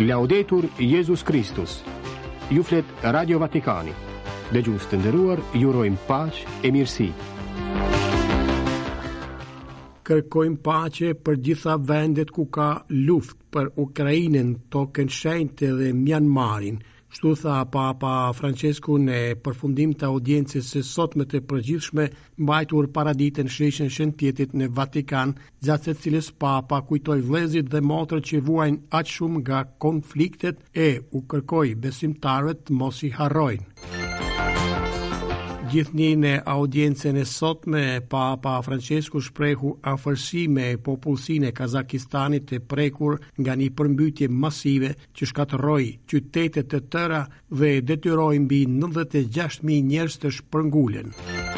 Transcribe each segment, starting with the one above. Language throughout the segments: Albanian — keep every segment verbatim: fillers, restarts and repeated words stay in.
Laudetur Jesus Christus. Ju flet Radio Vatikani. Dëgjues të nderuar, ju urojmë paqe e mirësi. Kërkojmë paqe për gjitha vendet ku ka luftë, për Ukrainën, tokën shenjtë dhe Myanmarin. Kështu tha Papa Francesku në përfundim të audiencës së sotme të përgjithshme mbajtur para ditën shreshën shëntjetit në Vatikan, gjatë së cilës Papa kujtoi vëllezërit dhe motrat që vuajnë aq shumë nga konfliktet e u kërkoi besimtarëve të mos i harrojnë. Gjithnjë në audiencën e sotme, Papa Francesku shprehu afërsi me popullsinë e Kazakistanit të prekur nga një përmbytje masive që shkatërroi qytete të tëra dhe detyroi mbi nëntëdhjetë e gjashtë mijë njerëz të shpërngulen.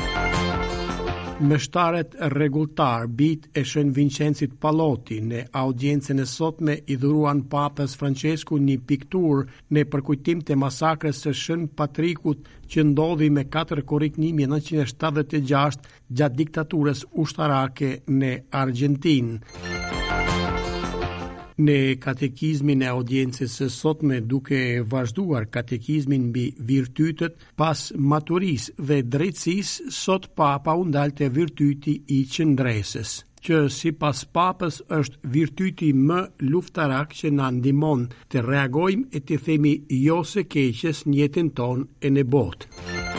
Mështaret rregulltar bijt e Shën Vincencit Pallotti në audiencën e sotme i dhuruan Papës Francesku një pikturë në përkujtim të masakrës së Shën Patrikut që ndodhi me katër korrik një mijë nëntëqind e shtatëdhjetë e gjashtë gjatë diktaturës ushtarake në Argjentinë. Në katekizmin e audiencës së sotme, duke vazhduar katekizmin mbi virtytet pas maturisë dhe drejtësisë, sot Papa u ndalte virtyti i qëndresës, që sipas Papës është virtyti më luftarak që na ndihmon të reagojmë e të themi jo së keqes në jetën tonë e në botë.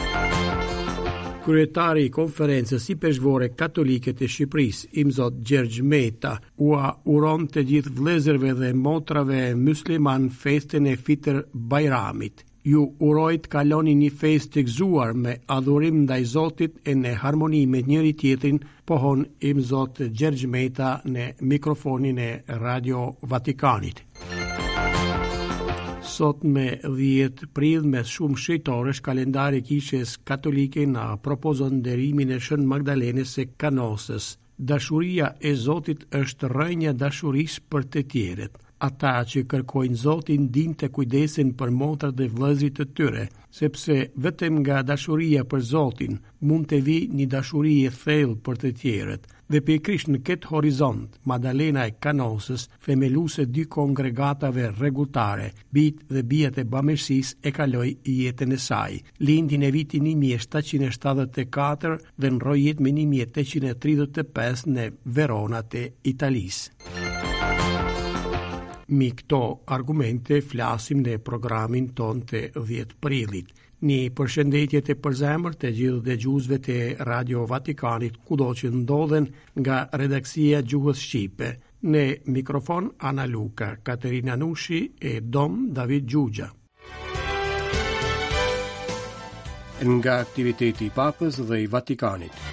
Kryetari i konferencës i peshvore katolike të Shqipërisë, Imzot Gjergj Meta, ua uron të gjithë vëllezërve dhe motrave musliman festën e Fitr Bajramit. Ju uroj të kaloni një festë të gëzuar me adhurim ndaj Zotit e në harmoni me njëri tjetrin, pohon Imzot Gjergj Meta në mikrofonin e Radio Vatikanit. Sot me dhjetë prill me shumë shejtorësh kalendari i Kishës Katolike na propozon nderimin e Shën Magdalenës së Kanosës. Dashuria e Zotit është rrënja dashurisë për të tjerët. Ata që kërkojnë Zotin din të kujdesen për motrat dhe vëllezërit të tyre, sepse vetëm nga dashuria për Zotin mund të vi një dashuri e thellë për të tjerët. Dhe pikërisht në këtë horizont, Madalena e Kanosës, themeluese dy kongregatave rregulltare, bijt dhe bijat e bamirësisë, e kaloi jetën e saj. Lindi në vitin një mijë e shtatëqind e shtatëdhjetë e katër dhe ndroi jetë me një mijë e tetëqind e tridhjetë e pesë në Verona të Italisë. Mi këto argumente flasim në programin ton të dhjetë prillit. Një përshëndetje të përzemër të gjithë dëgjuesve të Radio Vatikanit kudo që ndodhen nga redaksia Gjuhës Shqipe. Në mikrofon Ana Luka, Katerina Nushi e Dom David Gjugja. Nga aktiviteti i Papës dhe i Vatikanit.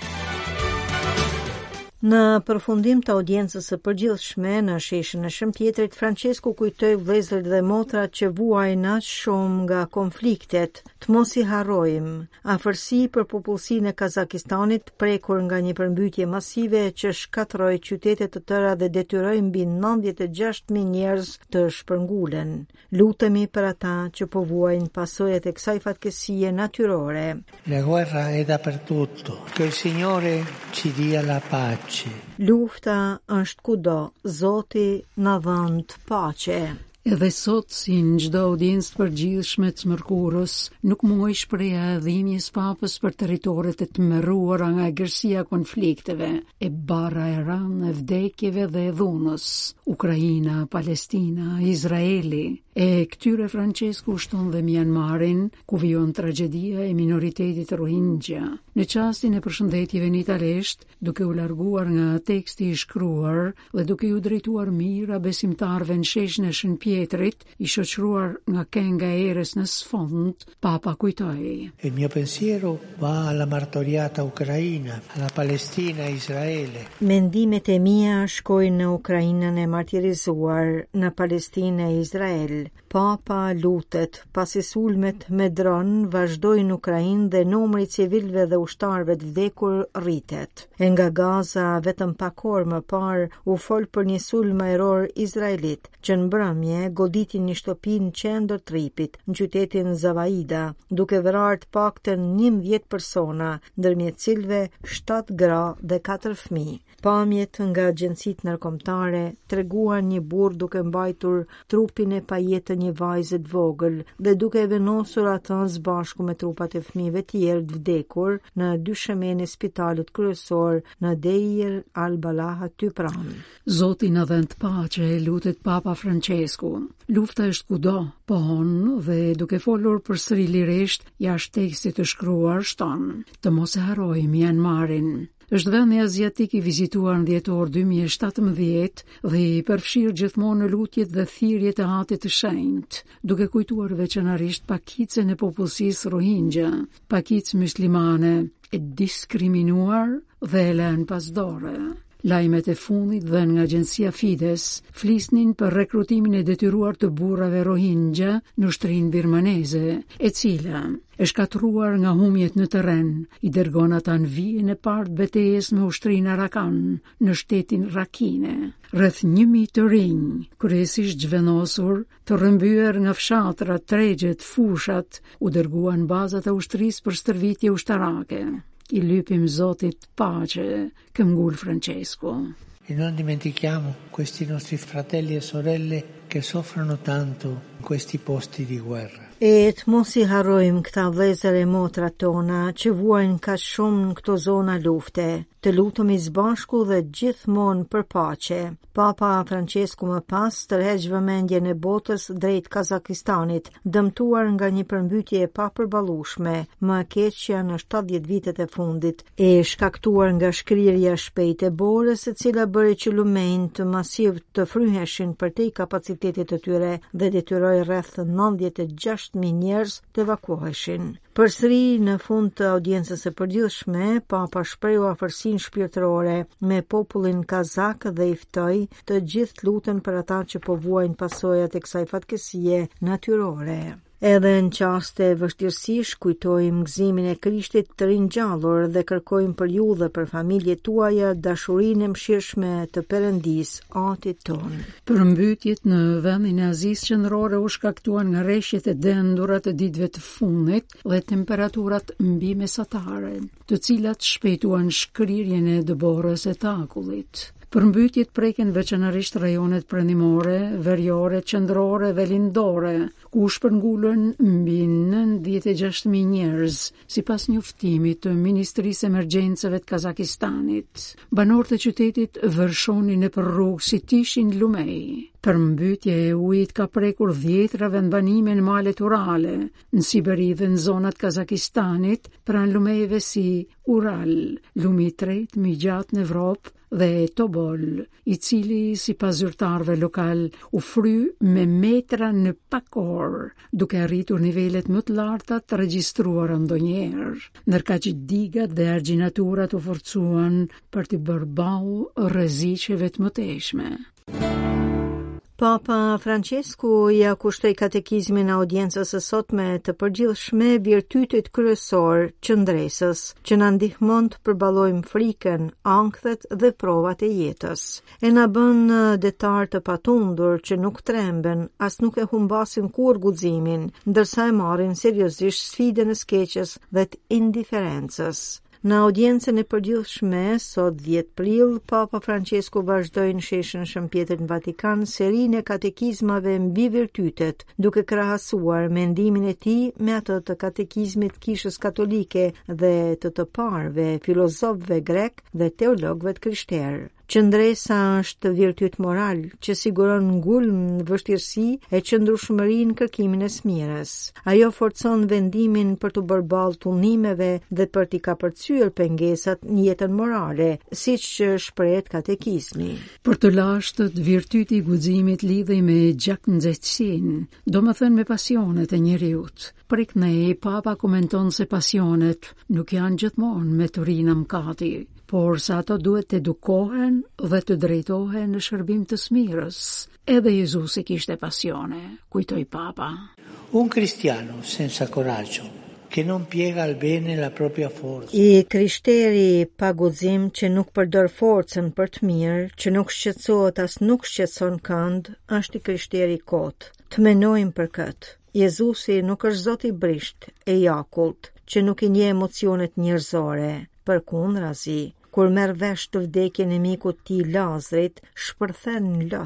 Në përfundim të audiencës së përgjithshme në sheshën e Shëmpjetrit, Francesku kujtoi vëllezërit dhe motrat që vuajnë aq shumë nga konfliktet, të mos i harrojmë. Afërsi për popullsinë e Kazakistanit prekur nga një përmbytje masive që shkatërroi qytete të tëra dhe detyroi mbi nëntëdhjetë e gjashtë mijë njerëz të shpërngulen. Lutemi për ata që po vuajnë pasojat e kësaj fatkesie natyrore. La guerra è dappertutto. Che il Signore ci dia la pace. Lufta është kudo, Zoti na dhënë të paqe. Edhe sot, si në çdo audiencë të përgjithshme të mërkurës, nuk muaj shpreha e dhimbjes Papës për territoret e tmerruara nga egërsia konflikteve, e barra e rënë e vdekjeve dhe e dhunës, Ukraina, Palestina, Izraeli. E këtyre Francesku shton dhe Myanmarin, ku vijon tragedia e minoritetit Rohingya. Në çastin e përshëndetjeve në italisht, duke u larguar nga teksti i shkruar dhe duke u drejtuar mirë besimtarëve në sheshën e Shënpjetrit, i shoqëruar nga kenga e erës në sfond, Papa kujtoi: Il mio pensiero va alla martoriata Ucraina, alla Palestina e Israele. Mendimet e mia shkojnë në Ukrainën e martirizuar, në Palestinë e Izrael. Papa lutet, pasi sulmet me dron vazhdojnë në Ukrainë dhe numri i civilëve dhe ushtarëve të vdekur rritet. E nga Gaza, vetëm pak orë më parë, u fol për një sulm ajror izraelit, që në mbrëmje goditi një shtëpi në qendër tripit, në qytetin Zavaida, duke vrarë të paktën njëmbëdhjetë persona, ndërmjet cilëve shtatë gra dhe katër fëmijë. Pamjet nga agjencitë ndërkombëtare treguan një burr duke mbajtur trupin e pajet jetë të një vajze të vogël dhe duke e vendosur atë së bashku me trupat e fëmijëve tjerë të vdekur në dyshemën e spitalit kryesor në Deir al-Balah aty pranë. Zoti na dhënë të paqe, lutet Papa Francesku. Lufta është kudo, pohon dhe duke folur përsëri lirisht jashtë tekstit të shkruar shton: të mos e harrojmë Myanmarin. Është vendi aziatik i vizituar në dhjetor dy mijë e shtatëmbëdhjetë dhe i përfshirë gjithmonë në lutjet dhe thirrjet e Hatit të Shenjtë, duke kujtuar veçanërisht pakicën e popullsisë Rohingya, pakicë muslimane e diskriminuar dhe e lënë pas dore. Lajmet e fundit dhënë nga agjencia Fides flisnin për rekrutimin e detyruar të burrave Rohingya në ushtrinë birmaneze, e cila e shkatruar nga humjet në terren, i dërgon ata në vijën e parë të betejës me ushtrinë Arakan në shtetin Rakhine. Rreth një mijë të rinj, kryesisht zhvenosur, të rrëmbyer nga fshatrat, tregjet, fushat, u dërguan bazat e ushtrisë për stërvitje ushtarake. I lypim Zotit pace, këmbgul Francesco. E non dimentichiamo questi nostri fratelli e sorelle che soffrono tanto in questi posti di guerra. E të mos i harrojmë këta vëllezër e motra tona që vuajnë kaq shumë në këto zona lufte, të lutemi së bashku dhe gjithmonë për paqe. Papa Francesku më pas tërheq vëmendjen e botës drejt Kazakistanit, dëmtuar nga një përmbytje e papërballueshme, më e keqja në shtatëdhjetë vitet e fundit, e shkaktuar nga shkrirja e shpejtë e borës, e cila bëri që lumenjtë të masiv të fryheshin përtej kapacitetit të tyre dhe detyroi rreth nëntëdhjetë e gjashtë mijë njerëz të evakuoheshin. Përsëri në fund të audiencës së përgjithshme, Papa shprehu afërsinë shpirtërore me popullin kazak dhe i ftoi të gjithë luten për ata që po vuajnë pasojat e kësaj fatkesie natyrore. Edhe në qaste vështirësish kujtojmë gëzimin e Krishtit të ringjallur dhe kërkojmë për ju dhe për familjet tuaja dashurinë e mëshirshme të Perëndis, Atit ton. Përmbytjet në vendin e Azisë Qendrore u shkaktuan nga rreshjet e dendura të ditëve të fundit dhe temperaturat mbi mesatare, të cilat shpejtuan shkrirjen e dëborës e të akullit. Përmbytjet preken veçanërisht rajonet perëndimore, veriore, qendrore dhe lindore, ku shpërngulën mbi nëntëdhjetë e gjashtë mijë njerëz, sipas njoftimit të Ministrisë Emergjencave të Kazakistanit. Banorët e qytetit vërshonin nëpër rrugë si të ishin lumej. Përmbytja e ujit ka prekur dhjetrave në banime në malet Urale, në Siberi dhe në zonat Kazakistanit, pranë lumejve si Ural, lumi i tretë më i gjatë në Evropë, dhe Tobol, i cili si pas zyrtarëve lokal u fry me metra në pak orë, duke arritur nivelet më të larta të regjistruara ndonjëherë, ndërkaq që digat dhe argjinaturat u forcuan për të bërë balë rreziqeve të mëtejshme. Papa Francesku ja kushtoi katekizmin e audiencës së sotme të përgjithshme virtytit kryesor, qëndresës, që na ndihmon të përballojmë frikën, ankthet dhe provat e jetës. E na bën detar të patundur që nuk tremben, as nuk e humbasin kur guximin, ndërsa e marrin seriozisht sfidën e skeqes dhe të indiferencës. Në audiencën e përgjithshme, sot dhjetë prill, Papa Francesku vazhdoi në sheshin Shëmpjetër në Vatikan serinë e katekizmave mbi virtytet, duke krahasuar mendimin e tij me atë të katekizmit Kishës Katolike dhe të të parëve filozofëve grek dhe teologëve të krishterë. Qëndresa është virtyt moral që siguron ngulm në vështirësi e qëndrueshmërinë në kërkimin e smirës. Ajo forcon vendimin për të bërë ballë tullnimeve dhe për t'i kapërcyer pengesat në jetën morale, siç shprehet katekizmi. Për të lashtët, virtyti i guximit lidhej me gjaknxehtësinë, domethënë me pasionet e njeriut. Për iknej, Papa komenton se pasionet nuk janë gjithmonë me turina mkati, por sa ato duhet të edukohen dhe të drejtohen në shërbim të smirës. Edhe Jezusi kishte pasione, kujtoi Papa. Un cristiano senza coraggio, che non piega al bene la propria forza. I krishteri pa guxim që nuk përdor forcën për të mirë, që nuk shqetësohet as nuk shqetëson kënd, është i krishteri kot. Të menojmë për këtë. Jezusi nuk është Zot i brisht e i akullt, që nuk i njeh emocionet njerëzore, përkundrazi. Kur merr vesh të vdekjen e mikut të tij Lazrit, shpërthen në lot.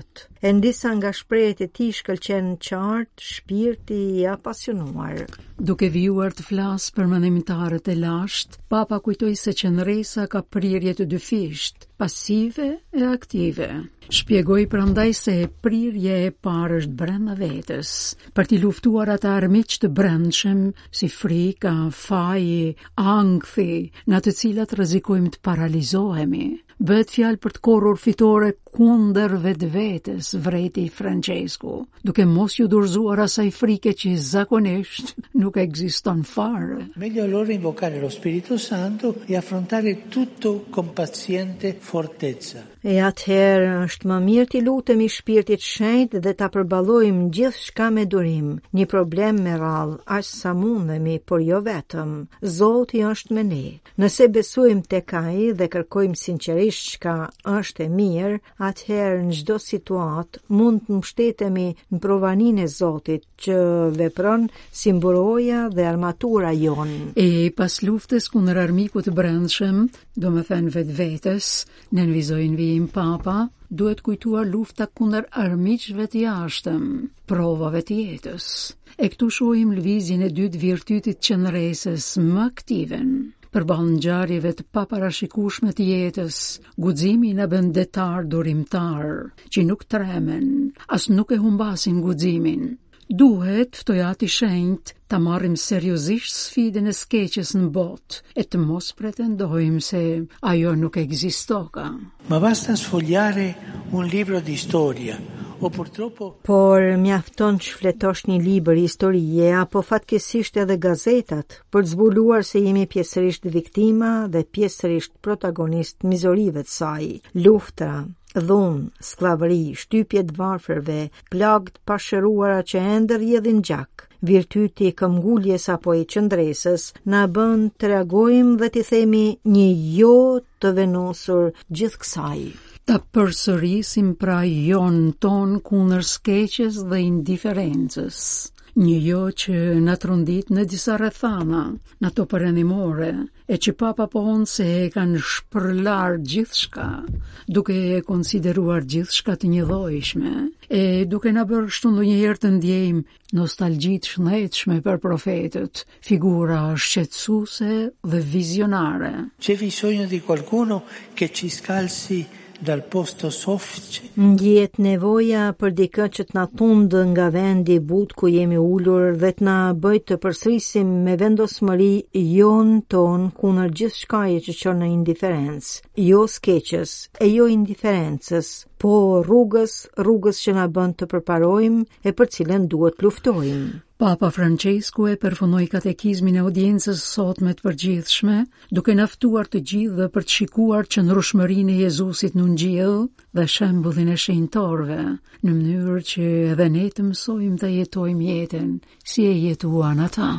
e në disa nga shprehjet e tij shkëlqen qartë shpirti i apasionuar. Duke vijuar të flas për mënimtarët e lashtë, Papa kujtoi se qenë ka prirje të dyfisht, pasive e aktive. Shpjegoi prandaj se prirja e parë është brenda vetes, për t'i luftuar ata armiq të brendshëm si frika, faji, ankthi, nga të cilat rrezikojmë të paralizohemi. Bëhet fjalë për të korrur fitore kundër vetvetes, vreti Francesku, duke mos ju dorëzuar asaj frike që zakonisht nuk ekziston fare. Meglio allora invocare lo Spirito Santo e affrontare tutto con paziente fortezza. E atëherë është më mirë t'i lutemi Shpirtit Shenjtë dhe ta përballojmë gjithçka me durim. Një problem me radhë, aq sa mundemi, por jo vetëm. Zoti është me ne. Nëse besojmë tek Ai dhe kërkojmë sinqerisht çka është e mirë, atëherë në çdo situatë mund të mbështetemi në provaninë e Zotit që vepron si mburoja dhe armatura jonë. E pas luftës kundër armikut të brendshëm, do më thënë vetvetes, nënvizojnë vijim Papa, duhet kujtuar lufta kundër armiqve të jashtëm, provave të jetës. E këtu shohim lëvizjen e dytë virtytit qenë-resës më aktiven. Përballë ngjarjeve të paparashikueshme të jetës, guximi na bën detar durimtar, që nuk tremen, as nuk e humbasin guximin. Duhet, ftojati shenjt, ta marrim seriozisht sfidën e skeqes në botë e të mos pretendojmë se ajo nuk ekzistoka. Ma basta sfogliare un libro di storia. O purtroppo... Por mjafton që fletosh një libër historie apo fatkeqësisht edhe gazetat për të zbuluar se jemi pjesërisht viktima dhe pjesërisht protagonist mizorive të saj. Luftra, dhunë, sklavëri, shtypje të varfërve, plagë të pashëruara që ende rrjedhin gjak. Virtyti i këmbguljes apo i qëndresës na bën të reagojmë dhe të themi një jo të venosur gjithkësaj. Ta përsërisim pra jon ton kundër skeqes dhe indiferencës. Një jo që na trondit në disa rrethana, në ato perëndimore, e që Papa pohon se e kanë shpërlar gjithçka, duke e konsideruar gjithçka të njëllojshme, e duke na bërë kështu ndonjëherë të ndjejmë nostalgji të shëndetshme për profetët, figura shqetësuese dhe vizionare. C'è bisogno di qualcuno che ci scalzi dal posto soffice. Ndjet nevoja për dikë që të na tundë nga vendi i butë ku jemi ulur dhe të na bëj të përsërisim me vendosmëri jon ton kundër gjithçkaje që çon në indiferencë, jo skeqës e jo indiferencës, po rrugës, rrugës që na bën të përparojmë e për cilën duhet luftojmë. Papa Francesku e përfunoi katekizmin e audiencës sotme të përgjithshme, duke na ftuar të gjithë dhe për të shikuar qëndrueshmërinë e Jezusit në Ungjell dhe shembullin e shenjtorëve, në mënyrë që edhe ne të mësojmë të jetojmë jetën si e jetuan ata.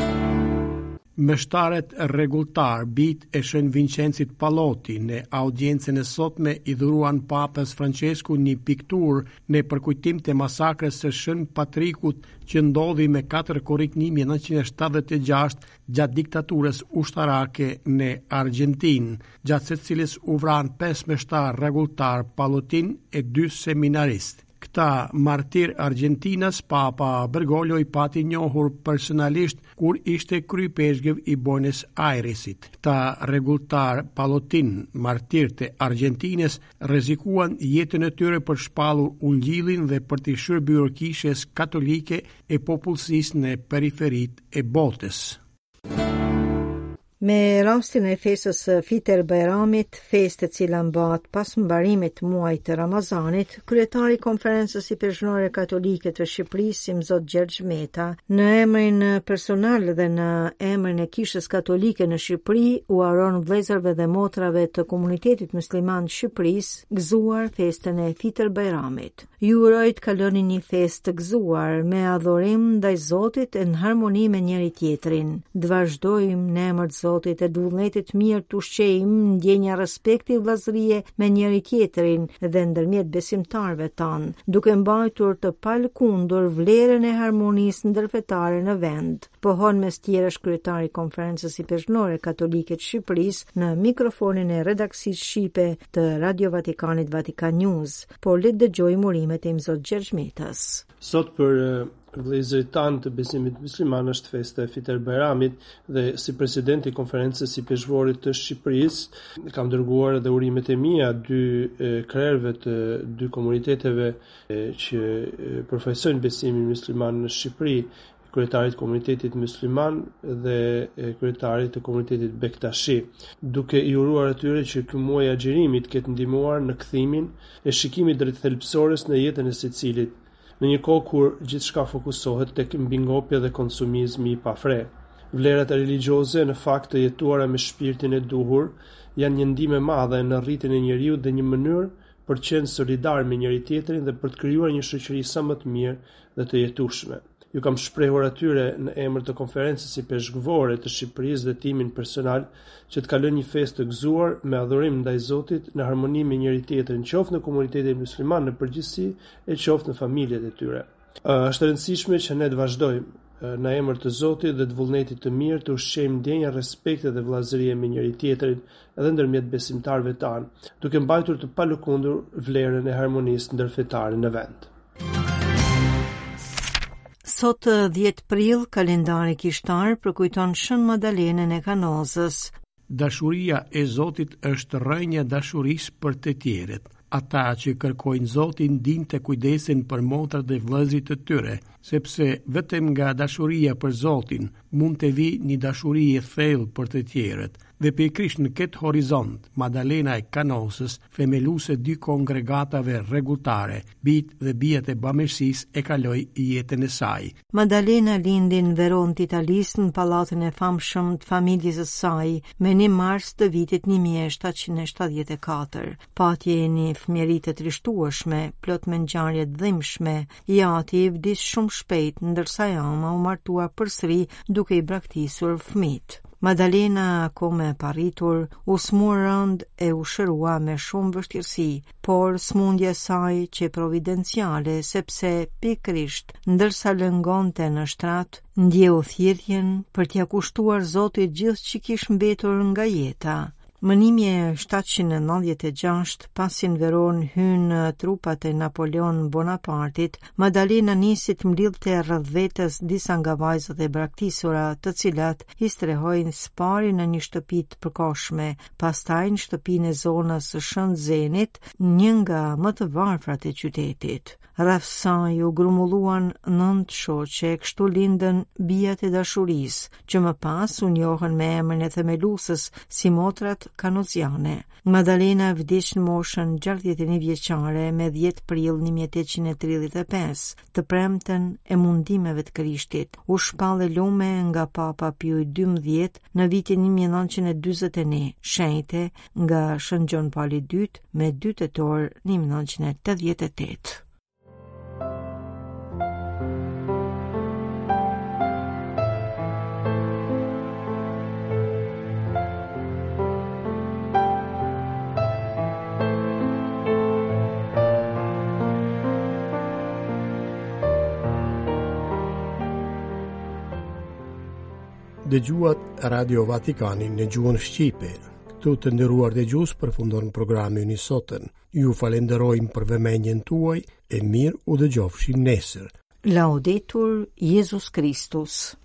Mështaret rregulltar bit e Shën Vincencit Pallotti në audiencën e sotme i dhuruan Papës Francesku një pikturë në përkujtim të masakrës së Shën Patrikut që ndodhi me katër korrik një mijë nëntëqind e shtatëdhjetë e gjashtë gjatë diktaturës ushtarake në Argjentinë, gjatë së cilës u vran pesë mështar rregulltar Pallottin e dy seminaristë. Këta martir Argjentinas, Papa Bergoglio i pati njohur personalisht kur ishte kryepeshgjev i Buenos Airesit. Këta rregulltar Pallottin, martir të Argjentinës, rrezikuan jetën e tyre për shpallur ungjillin dhe për të shërbyer kishës katolike e popullsisë në periferitë e botës. Me rastin e festës së Fitër Bajramit, festë e cila mbahet pas mbarimit të muajit të Ramazanit, kryetari i Konferencës Sipërshënore Katolike të Shqipërisë, Zot Gjergj Meta, në emrin personal dhe në emrin e Kishës Katolike në Shqipëri, u uron vëllezërve dhe motrave të komunitetit musliman të Shqipërisë gëzuar festën e Fitër Bajramit. Ju uroj të kaloni një festë të gëzuar me adhurim ndaj Zotit e në harmoni me njëri tjetrin. Të vazhdojmë në emër të Zotit e vullnetit mirë të ushqejmë ndjenja respekti vllazërie me njëri tjetrin dhe ndërmjet besimtarëve tanë, duke mbajtur të palëkundur vlerën e harmonisë ndërfetare në vend. Pohon mes tjerësh kryetari i Konferencës Ipeçnore Katolike të Shqipërisë në mikrofonin e redaksisë shqipe të Radio Vatikanit Vatikan News, por le të dëgjojmë urimet e Zot Gjergj Metës. Sot për vëllezërit tanë të besimit musliman është festa e Fitër Bajramit dhe si presidenti i Konferencës së Peshvorit të Shqipërisë kam dërguar edhe urimet e mia dy krerëve të dy komuniteteve që përfaqësojnë besimin musliman në Shqipëri, kryetarit komunitetit musliman dhe kryetarit të komunitetit Bektashi, duke i uruar atyre që ky muaj i agjerimit ketë ndihmuar në kthimin e shikimit drejt thelbësores në jetën e secilit, në një kohë kur gjithçka fokusohet tek mbingopja dhe konsumizmi i pafre. Vlerat religioze në fakt të jetuara me shpirtin e duhur janë një ndihmë e madhe në rritjen e njeriu dhe një mënyrë për të qenë solidar me njëri tjetrin dhe për të krijuar një shoqëri sa më të mirë dhe të jetueshme. Ju kam shprehur atyre në emër të Konferencës së Peshkvore të Shqipërisë dhe timin personal që të kalojnë një festë të gëzuar me adhurim ndaj Zotit në harmoni me njëri tjetrin, qoftë në komunitetin musliman në përgjithësi e qoftë në familjet e tyre. Është e rëndësishme që ne të vazhdojmë në emër të Zotit dhe të vullnetit të mirë të ushqejmë ndjenja respekti dhe vëllazërie me njëri tjetrin edhe ndërmjet besimtarëve tanë, duke mbajtur të palëkundur vlerën e harmonisë ndërfetare në vend. Sot dhjetë prill, kalendari kishtar përkujton Shën Madalenën e Kanozës. Dashuria e Zotit është rrënja dashurisë për të tjerët. Ata që kërkojnë Zotin dinë të kujdesin për motrat dhe vëllezërit të tyre, sepse vetëm nga dashuria për Zotin mund të vi një dashuri e thellë për të tjerët. Dhe pikërisht në këtë horizont, Madalena e Kanozës, themeluese dy kongregatave rregulltare, bijt dhe bijat e bamirësisë, e kaloi jetën e saj. Madalena lindi në Veronë të Italisë në pallatin e famshëm të familjes së saj me një mars të vitit një mijë e shtatëqind e shtatëdhjetë e katër. Patje e një fëmijëri të trishtueshme, plot me ngjarje të dhimbshme, Jati vdiq shumë shpejt, ndërsa Jama u martua përsëri duke i braktisur fëmijët. Madalena, akome e paritur, u smur rënd e u shërua me shumë vështirësi, por smundja e saj që providenciale, sepse pikërisht ndërsa lëngonte në shtrat, ndjeu thirrjen për t'ia kushtuar Zotit gjithë që kishte mbetur nga jeta. Më një mijë e shtatëqind e nëntëdhjetë e gjashtë, pasi në Veronë hynë trupat e Napoleon Bonapartit, Madalena nisi të mbledhte rreth vetes disa nga vajzat e braktisura, të cilat i strehojnë spari në një shtëpi të përkohshme, pastaj në shtëpinë e zonës së Shënzenit, një nga më të varfrat e qytetit. Rreth saj u grumbulluan nëntë shoqe, kështu lindën bijat e dashurisë, që më pas u njohën me emrin e themeluesës si motrat kanoziane. Madalena vdiq në moshën gjashtëdhjetë e një vjeçare me dhjetë prill një mijë e tetëqind e tridhjetë e pesë, të premten e mundimeve të Krishtit. U shpallë lume nga Papa Pio i dymbëdhjetë në vitin një mijë e nëntëqind e dyzet e një, shenjte nga Shën Gjon Paul i dytë me dy tetor një mijë e nëntëqind e tetëdhjetë e tetë. Dëgjuat Radio Vatikanin në gjuhën shqipe. Këtu të nderuar dëgjues, përfundon programi i sotën. Ju falenderojmë për vëmendjen tuaj e mirë u dëgjofshim nesër. Laudetur Jesus Christus.